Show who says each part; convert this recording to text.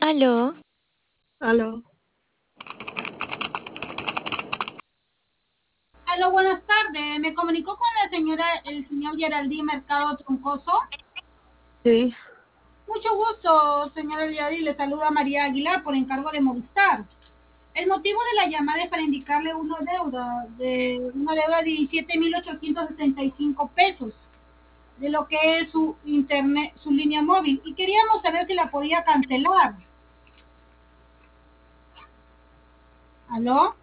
Speaker 1: Aló,
Speaker 2: Aló.
Speaker 3: Aló, buenas tardes. Me comunicó con la señora, el señor Geraldine Mercado Troncoso.
Speaker 2: Sí,
Speaker 3: Mucho gusto, señora Geraldine. Le saluda María Aguilar por encargo de Movistar. El motivo de la llamada es para indicarle una deuda de 17.865 pesos de lo que es su internet, su línea móvil. Y queríamos saber si la podía cancelar. ¿Aló?